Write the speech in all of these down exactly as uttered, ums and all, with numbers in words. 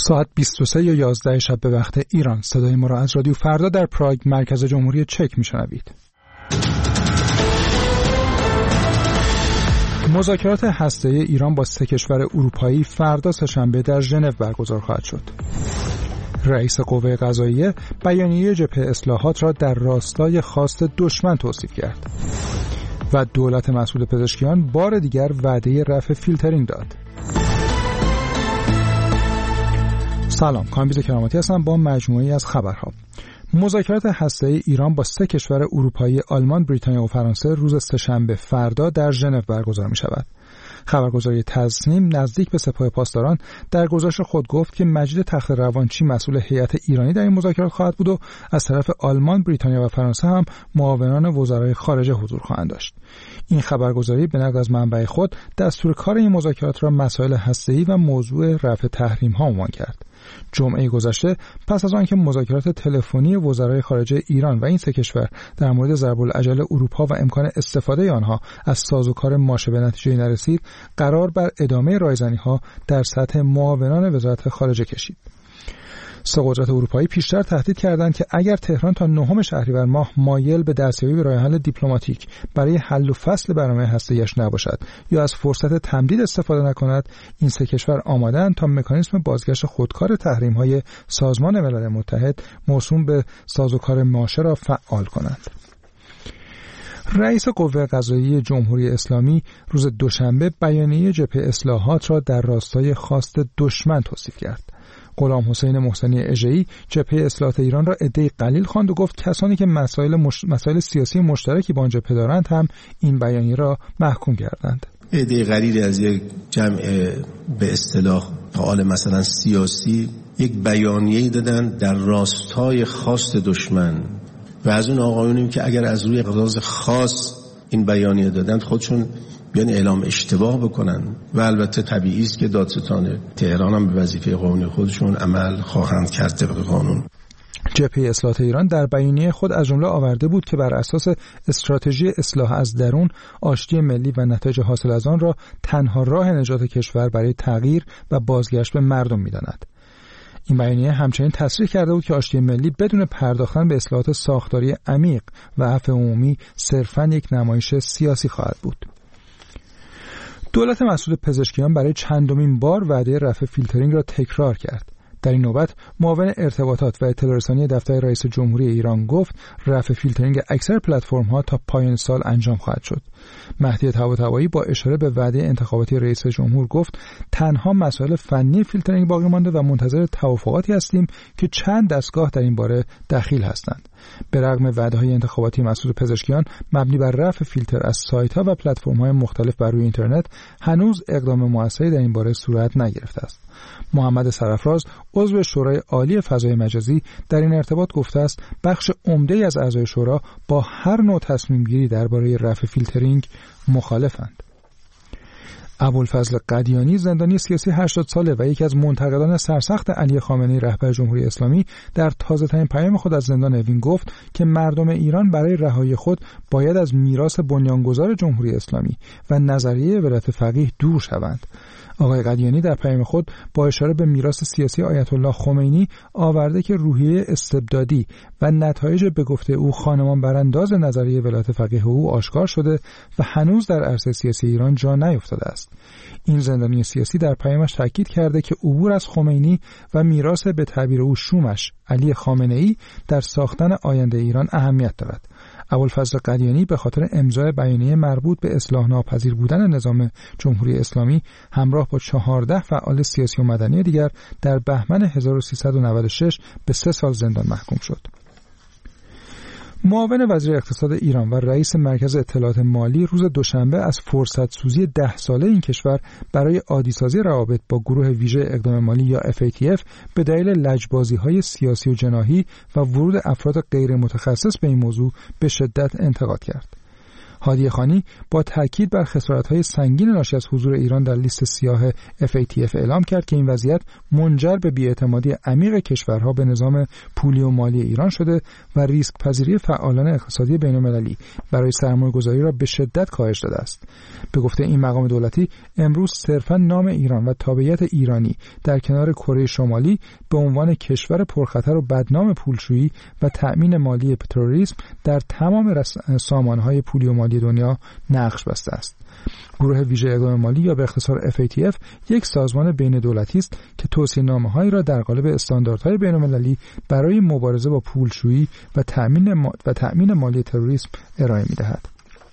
ساعت بیست و سه یا یازده شب به وقت ایران. صدای ما را از رادیو فردا در پراگ مرکز جمهوری چک میشنوید. مذاکرات هسته‌ای ایران با سه کشور اروپایی فردا سه‌شنبه در ژنو برگزار خواهد شد. رئیس قوه قضاییه بیانیه جبهه اصلاحات را در راستای خواست دشمن توصیف کرد و دولت مسئول پزشکیان بار دیگر وعده رفع فیلترینگ داد. سلام، کامبیز کراماتی هستم با مجموعه‌ای از خبرها. مذاکرات هسته‌ای ایران با سه کشور اروپایی آلمان، بریتانیا و فرانسه روز سه‌شنبه فردا در ژنو برگزار می‌شود. خبرگزاری تصنیم نزدیک به سپاه پاسداران در گزارش خود گفت که مجید تخت روانچی مسئول هیئت ایرانی در این مذاکرات خواهد بود و از طرف آلمان، بریتانیا و فرانسه هم معاونان وزرای خارجه حضور خواهند داشت. این خبرگزاری به نقل از منبع خود دستور کار این مذاکرات را مسائل هسته‌ای و موضوع رفع تحریم‌ها عنوان کرد. جمعه گذشته پس از آنکه مذاکرات تلفنی وزرای خارجه ایران و این سه کشور در مورد ضرب العجل اروپا و امکان استفاده آنها از سازوکار ماشه به نتیجه نرسید، قرار بر ادامه رایزنی‌ها در سطح معاونان وزارت خارجه کشید. سه قدرت اروپایی پیشتر تهدید کردند که اگر تهران تا نهم شهریور ماه مایل به دستیابی به راه حل دیپلماتیک برای حل و فصل برنامه هسته‌ایش نباشد یا از فرصت تمدید استفاده نکند، این سه کشور آماده‌اند تا مکانیزم بازگشت خودکار تحریم‌های سازمان ملل متحد موسوم به سازوکار ماشه را فعال کنند. رئیس قوه قضاییه جمهوری اسلامی روز دوشنبه بیانیه جبهه اصلاحات را در راستای خواست دشمن توصیف کرد. غلام حسین محسنی اژه‌ای جبهه اصلاحات ایران را عده‌ای قلیل خواند و گفت کسانی که مسائل مش... مسائل سیاسی مشترکی با آن جبهه دارند هم این بیانیه را محکوم کردند. عده‌ای قلیلی از یک جمع به اصطلاح فعال مثلا سیاسی یک بیانیه‌ای دادن در راستای خواست دشمن و از اون آقایونیم که اگر از روی غرض خاص این بیانیه دادند خودشون بیان اعلام اشتباه بکنن و البته طبیعی است که دادستان تهران هم به وظیفه قانونی خودشون عمل خواهند کرد طبق قانون. جبهه اصلاحات ایران در بیانیه خود از جمله آورده بود که بر اساس استراتژی اصلاح از درون، آشتی ملی و نتایج حاصل از آن را تنها راه نجات کشور برای تغییر و بازگشت به مردم می‌داند. این بیانیه همچنین تصریح کرده بود که آشتی ملی بدون پرداختن به اصلاحات ساختاری عمیق و عفو عمومی صرفاً یک نمایش سیاسی خواهد بود. دولت مسئول پزشکیان برای چندمین بار وعده رفع فیلترینگ را تکرار کرد. در این نوبت معاون ارتباطات و اطلاع رسانی دفتر رئیس جمهوری ایران گفت رفع فیلترینگ اکثر پلتفرم‌ها تا پایان سال انجام خواهد شد. مهدی طباطبایی با اشاره به وعده انتخاباتی رئیس جمهور گفت تنها مسائل فنی فیلترینگ باقی مانده و منتظر توافقاتی هستیم که چند دستگاه در این باره دخیل هستند. به رغم وعده‌های انتخاباتی مسئول پزشکیان مبنی بر رفع فیلتر از سایت‌ها و پلتفرم‌های مختلف بر روی اینترنت، هنوز اقدام موثری در این باره صورت نگرفته است. محمد سرفراز عضو شورای عالی فضای مجازی در این ارتباط گفته است بخش عمده‌ای از اعضای شورا با هر نوع تصمیم گیری درباره رفع فیلترینگ مخالفند. ابوالفضل قدیانی زندانی سیاسی هشتاد ساله و یکی از منتقدان سرسخت علی خامنه‌ای رهبر جمهوری اسلامی در تازه‌ترین پیام خود از زندان اوین گفت که مردم ایران برای رهایی خود باید از میراث بنیانگذار جمهوری اسلامی و نظریه ولایت فقیه دور شوند. آقای قدیانی در پیام خود با اشاره به میراث سیاسی آیت الله خمینی آورده که روحیه استبدادی و نتایج به گفته او خانمان برانداز نظریه ولایت فقیه او آشکار شده و هنوز در عرصه سیاسی ایران جا نیفتاده است. این زندانی سیاسی در پیامش تاکید کرده که عبور از خمینی و میراث به تعبیر او شومش علی خامنه‌ای در ساختن آینده ایران اهمیت دارد. ابوالفضل قدیانی به خاطر امضای بیانیه مربوط به اصلاح ناپذیر بودن نظام جمهوری اسلامی همراه با چهارده فعال سیاسی و مدنی دیگر در بهمن هزار و سیصد و نود و شش به سه سال زندان محکوم شد. معاون وزیر اقتصاد ایران و رئیس مرکز اطلاعات مالی روز دوشنبه از فرصت سوزی ده ساله این کشور برای عادی‌سازی روابط با گروه ویژه اقدام مالی یا اف ای تی اف به دلیل لجبازی‌های سیاسی و جناحی و ورود افراد غیر متخصص به این موضوع به شدت انتقاد کرد. هادی خانی با تاکید بر خسارت‌های سنگین ناشی از حضور ایران در لیست سیاه اف ای تی اف اعلام کرد که این وضعیت منجر به بی‌اعتمادی عمیق کشورها به نظام پولی و مالی ایران شده و ریسک پذیری فعالان اقتصادی بین‌المللی برای سرمایه‌گذاری را به شدت کاهش داده است. به گفته این مقام دولتی، امروز صرفاً نام ایران و تابعیت ایرانی در کنار کره شمالی به عنوان کشور پرخطر و بدنام پولشویی و تأمین مالی تروریسم در تمام سامانه‌های پولی و مالی دنیا نقش بسته است. گروه ویژه اقدام مالی یا به اختصار اف ای تی اف یک سازمان بین دولتی است که توصیه‌نامه‌هایی را در قالب استانداردهای بین‌المللی برای مبارزه با پولشویی و تأمین ما... و تأمین مالی تروریسم ارائه می‌دهد.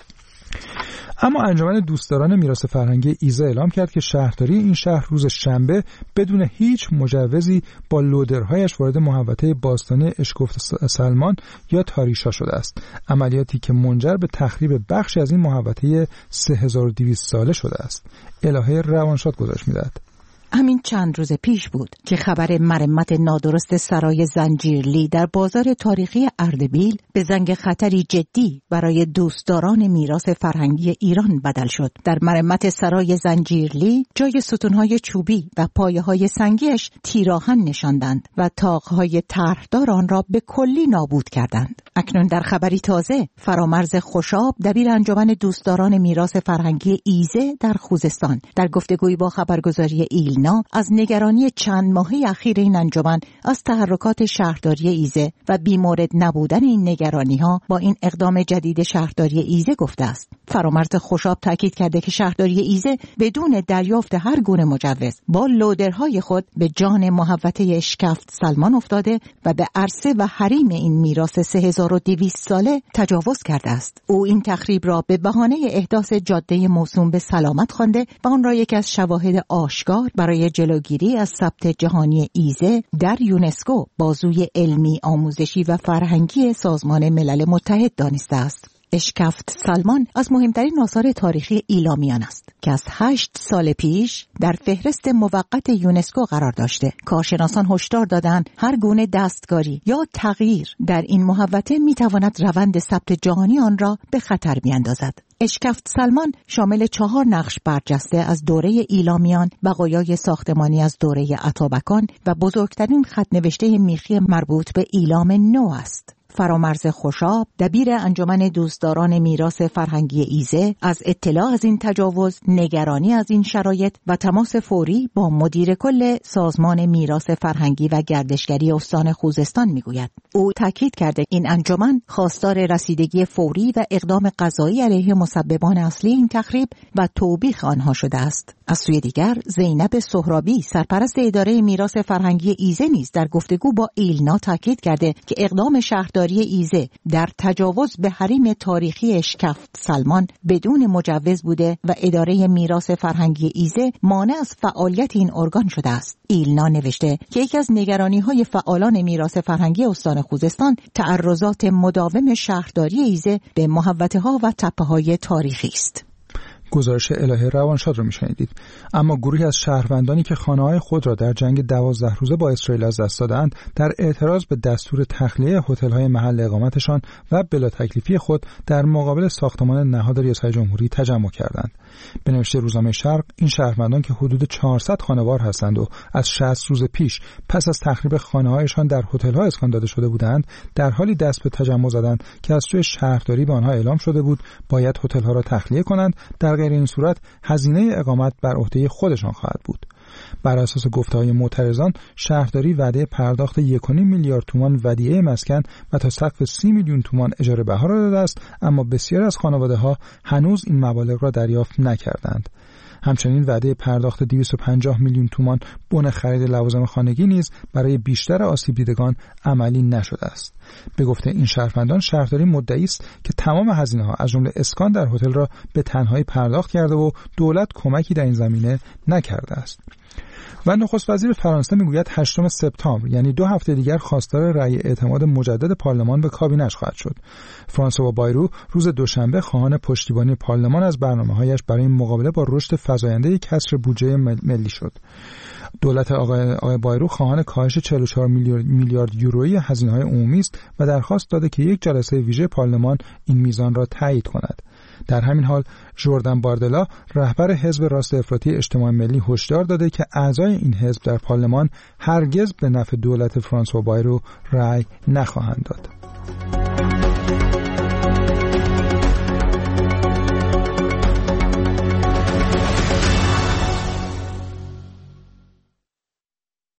اما انجمن دوستداران میراث فرهنگی ایزه اعلام کرد که شهرداری این شهر روز شنبه بدون هیچ مجوزی با لودرهایش وارد محوطه باستانی اشکفت سلمان یا تاریشا شده است، عملیاتی که منجر به تخریب بخشی از این محوطه سه هزار و دویست ساله شده است. الهه روانشاد گزارش می‌دهد. همین چند روز پیش بود که خبر مرمت نادرست سرای زنجیرلی در بازار تاریخی اردبیل به زنگ خطری جدی برای دوستداران میراث فرهنگی ایران بدل شد. در مرمت سرای زنجیرلی جای ستونهای چوبی و پایه‌های سنگیش تیراهن نشاندند و طاق‌های طرحدار آن را به کلی نابود کردند. اکنون در خبری تازه، فرامرز خوشاب، دبیر انجمن دوستداران میراث فرهنگی ایزه در خوزستان، در گفتگویی با خبرگزاری ایل از نگرانی چند ماهه اخیر این انجمن از تحرکات شهرداری ایزه و بیمورد نبودن این نگرانی‌ها با این اقدام جدید شهرداری ایزه گفته است. فرامرز خوشاب تاکید کرده که شهرداری ایزه بدون دریافت هر گونه مجوز با لودرهای خود به جان محوطه اشکفت سلمان افتاده و به عرصه و حریم این میراث سه هزار و دویست ساله تجاوز کرده است. او این تخریب را به بهانه احداث جاده موسوم به سلامت خوانده و آن را یکی از شواهد آشکار برای جلوگیری از ثبت جهانی ایزه در یونسکو بازوی علمی، آموزشی و فرهنگی سازمان ملل متحد دانسته است. اشکفت سلمان از مهمترین آثار تاریخی ایلامیان است که از هشت سال پیش در فهرست موقت یونسکو قرار داشته. کارشناسان هشدار دادند هر گونه دستکاری یا تغییر در این محوطه میتواند روند ثبت جهانی آن را به خطر بیاندازد. اشکفت سلمان شامل چهار نقش برجسته از دوره ایلامیان، بقایای ساختمانی از دوره اتابکان و بزرگترین خط‌نوشته میخی مربوط به ایلام نو است. فرامرز خوشاب، دبیر انجمن دوستداران میراث فرهنگی ایزه، از اطلاع از این تجاوز، نگرانی از این شرایط و تماس فوری با مدیر کل سازمان میراث فرهنگی و گردشگری استان خوزستان میگوید. او تاکید کرده این انجمن خواستار رسیدگی فوری و اقدام قضایی علیه مسببان اصلی این تخریب و توبیخ آنها شده است. از سوی دیگر، زینب سهرابی، سرپرست اداره میراث فرهنگی ایزه نیز در گفتگو با ایلنا تاکید کرده که اقدام شهرداری ایزه در تجاوز به حریم تاریخی اشکفت سلمان بدون مجوز بوده و اداره میراث فرهنگی ایزه مانع از فعالیت این ارگان شده است. ایلنا نوشته که یکی از نگرانی‌های فعالان میراث فرهنگی استان خوزستان تعرضات مداوم شهرداری ایزه به محوطه‌ها و تپه‌های تاریخی است. گزارش الهه روانشاد رو میشنیدید. اما گروهی از شهروندانی که خانه‌های خود را در جنگ دوازده روزه با اسرائیل از دست دادند، در اعتراض به دستور تخلیه هتل‌های محل اقامتشان و بلا تکلیفی خود در مقابل ساختمان نهاد ریاست جمهوری تجمع کردند. به نوشته روزنامه شرق، این شهروندان که حدود چهارصد خانوار هستند و از شصت روز پیش پس از تخریب خانه‌هایشان در هتل‌ها اسکان داده شده بودند، در حالی دست به تجمع زدند که از سوی شهرداری به آنها اعلام شده بود باید هتل‌ها را تخلیه کنند، در غیر این صورت هزینه اقامت بر عهده خودشان خواهد بود. بر اساس گفته‌های معترضان، شهرداری وعده پرداخت یک و نیم میلیارد تومان ودیعه مسکن و تا سقف سی میلیون تومان اجاره بها را داده است، اما بسیاری از خانواده‌ها هنوز این مبالغ را دریافت نکردند. همچنین وعده پرداخت دویست و پنجاه میلیون تومان بن خرید لوازم خانگی نیز برای بیشتر آسیب دیدگان عملی نشده است. به گفته این شهروندان، شهرداری مدعی است که تمام هزینه‌ها از جمله اسکان در هتل را به تنهایی پرداخت کرده و دولت کمکی در این زمینه نکرده است. و نخست وزیر فرانسه میگوید هشتم سپتامبر، یعنی دو هفته دیگر، خواستار رأی اعتماد مجدد پارلمان به کابینه‌اش خواهد شد. فرانسوا بایرو روز دوشنبه خواهان پشتیبانی پارلمان از برنامه‌هایش برای مقابله با رشد فزاینده کسر بودجه ملی شد. دولت آقای, آقای بایرو خواهان کاهش چهل و چهار میلیارد یورویی هزینه‌های عمومی است و درخواست داده که یک جلسه ویژه پارلمان این میزان را تایید کند. در همین حال ژوردن باردلا رهبر حزب راست افراطی اجتماع ملی هشدار داده که اعضای این حزب در پارلمان هرگز به نفع دولت فرانسوا بایرو رأی نخواهند داد.